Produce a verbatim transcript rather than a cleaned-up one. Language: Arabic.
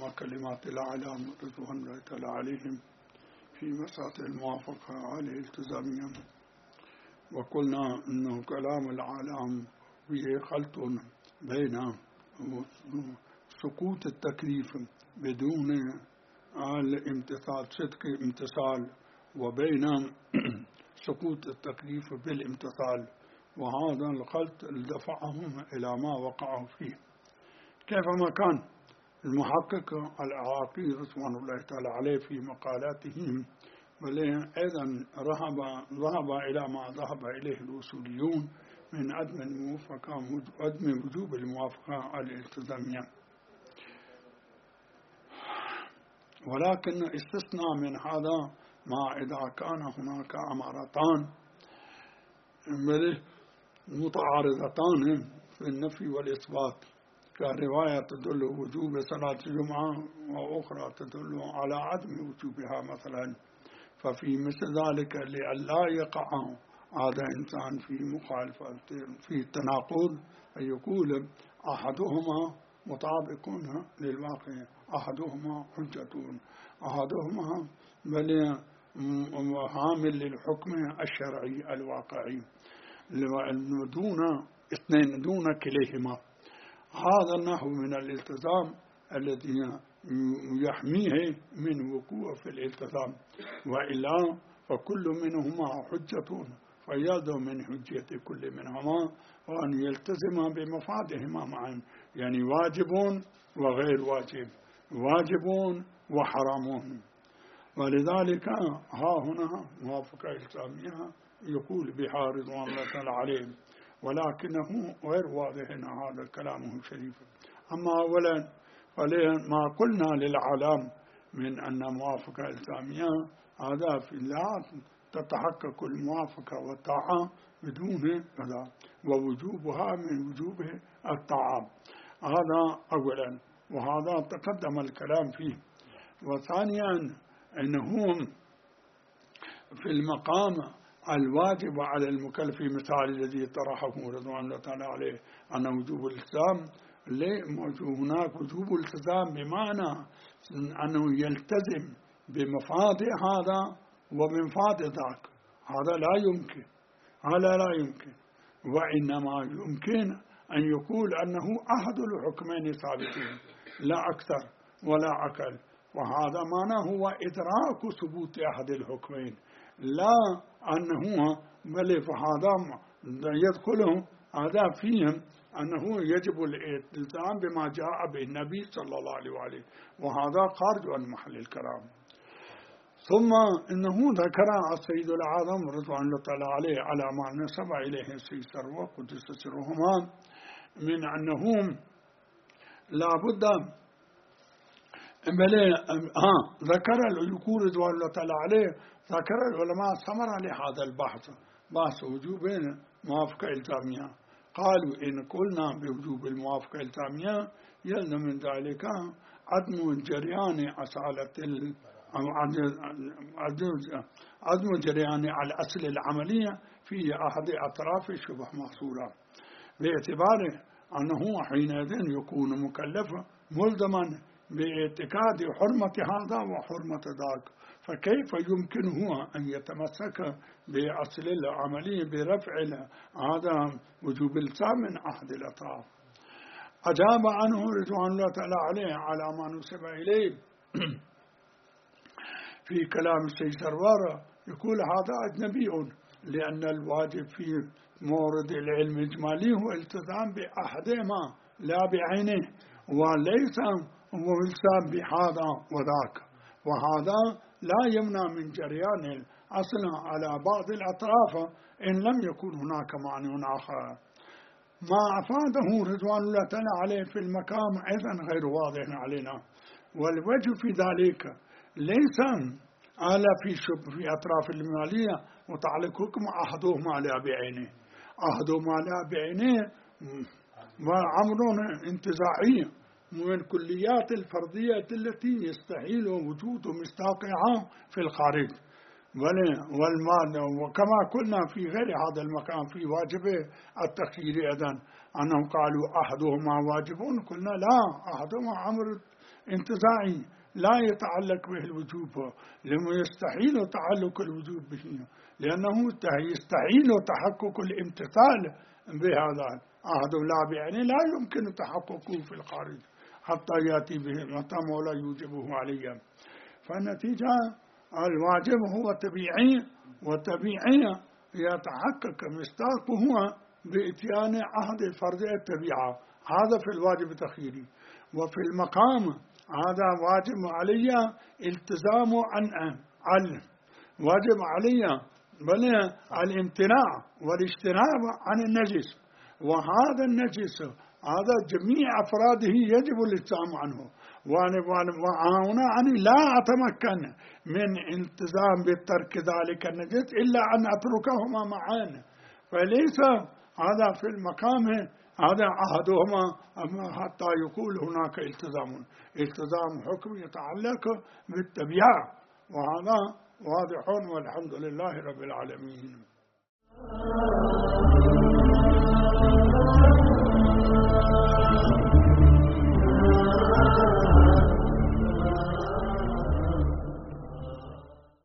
علامة كلمات الأعلام رضوان الله تعالى عليهم في مسألة الموافقة على الالتزامية، وقلنا أنه كلام الأعلام فيه خلط بين سقوط التكليف بدون الامتثال صدق امتثال وبين سقوط التكليف بالامتثال، وهذا الخلط دفعهم إلى ما وقعوا فيه. كيفما كان المحقق العراقي رضوان الله تعالى عليه في مقالاته بل أيضا ذهب إلى ما ذهب إليه الأصوليون من عدم الموافقة عدم وجوب الموافقة الالتزامية، ولكن استثناء من هذا ما إذا كان هناك أمارتان متعارضتان في النفي والإثبات، كرواية تدل وجوب صلاة الجمعة وأخرى تدل على عدم وجوبها مثلا، ففي مثل ذلك لئلا يقع هذا إنسان في مخالفة في تناقض أن يقول أحدهما مطابق للواقع، أحدهما حجة، أحدهما بل حامل للحكم الشرعي الواقعي دون اثنين دون كليهما. هذا النحو من الالتزام الذي يحميه من وقوع في الالتزام، وإلا فكل منهما حجة فيلزم من حجية كل منهما وأن يلتزم بمفادهما معا، يعني واجب وغير واجب، واجب وحرام. ولذلك ها هنا موافقة إلزامية يقول بها رضوان الله تعالى عليه، ولكنه غير واضح أن هذا كلامه شريف. أما أولا ما قلنا للعالم من أن موافقة إلزامية هذا في لا تتحقق الموافقة والطاعة بدون كذا، ووجوبها من وجوب الطاعة، هذا أولا، وهذا تقدم الكلام فيه. وثانيا أنهم في المقام الواجب على المكلف في مثال الذي طرحه رضوان الله تعالى عليه أن وجوب الالتزام، هناك وجوب الالتزام بمعنى أنه يلتزم بمفاد هذا وبمفاد ذاك، هذا لا يمكن، هذا لا يمكن، وإنما يمكن أن يقول أنه أحد الحكمين ثابتين لا أكثر ولا أقل، وهذا معناه هو إدراك ثبوت أحد الحكمين، لا أنه بل فهذا يدخله هذا فيهم أنه يجب الالتزام بما جاء به النبي صلى الله عليه وآله، وهذا خارج عن محل الكلام. ثم إنه ذكر السيد الأعظم رضوان الله تعالى عليه على ما نسب إليه السيد سروة قدس سرهما من أنهم لا بد بل ها ذكر اليقول رضوان الله تعالى عليه، ذكر العلماء ثمرة لهذا البحث، بحث وجوب موافقة إلزامية. قالوا إن قلنا بوجوب الموافقة الإلزامية يلزم من ذلك عدم جريان أصالة عدم جريان على الأصل العملية في أحد أطراف الشبه محصورة، باعتباره أنه حينئذ يكون مكلفا ملزما باعتقاد حرمة هذا وحرمة ذاك، فكيف يمكن هو أن يتمسك بأصل العملية برفع هذا وجوب الالتزام من أحد الأطراف؟ أجاب عنه رضوان الله تعالى عليه على ما نسب إليه في كلام السيد سروار، يقول هذا أجنبي، لأن الواجب في مورد العلم الإجمالي هو التزام بأحدهما لا بعينه، وليس هو التزام بهذا وذاك، وهذا لا يمنع من جريان الأصل على بعض الأطراف إن لم يكن هناك معنى آخر. ما أفاده رضوان الله تعالى عليه في المقام أيضا غير واضح علينا، والوجه في ذلك ليس على في شب في أطراف المالية متعلق حكم أحدهما لا بعينه، أحدهما لا بعينه وأمر انتزاعي من كليات الفرضية التي يستحيل وجود مستقعها في الخارج، والمال. وكما قلنا في غير هذا المكان في واجب التخيير أيضا أنهم قالوا أحدهما واجب، قلنا لا، أحدهما أمر انتزاعي لا يتعلق به الوجوب، لما يستحيل تعلق الوجوب به، لأنه يستحيل تحقق الامتثال بهذا عهد الله، يعني لا يمكن تحققه في الخارج حتى يأتي به متى ولا يوجبه عليا. فالنتيجة الواجب هو طبيعي، وطبيعي يتحقق مصداقه بإتيان عهد فرض الطبيعة، هذا في الواجب التخييري. وفي المقام هذا واجب علي التزام عن علم، واجب علي بل الامتناع والاجتناب عن النجس، وهذا النجس هذا جميع أفراده يجب الالتزام عنه، وهنا أنا لا أتمكن من التزام بالترك ذلك النجس إلا أن أتركهما معا، فليس هذا في المقام هذا أحدهما حتى يقول هناك التزام، التزام حكم يتعلق بالطبيعة، وهذا واضح والحمد لله رب العالمين.